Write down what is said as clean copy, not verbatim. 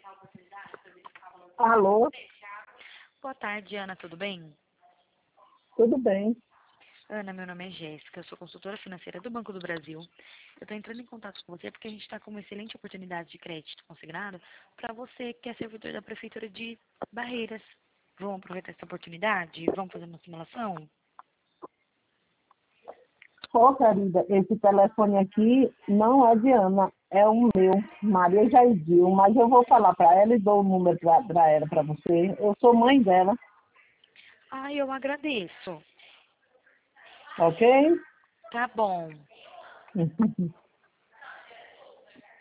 Alô, Boa tarde, Ana, tudo bem? tudo bem? Ana, meu nome é Jéssica, eu sou consultora financeira do Banco do Brasil. Eu estou entrando em contato com você porque a gente está com uma excelente oportunidade de crédito consignado para você que é servidor da Prefeitura de Barreiras. Vamos aproveitar essa oportunidade? Vamos fazer uma simulação? Ô, querida, esse telefone aqui não é de Ana, é o meu, Maria Jaidil, mas eu vou falar para ela e dou o número para ela, para você. Eu sou mãe dela, Ah, eu agradeço. ok? Tá bom.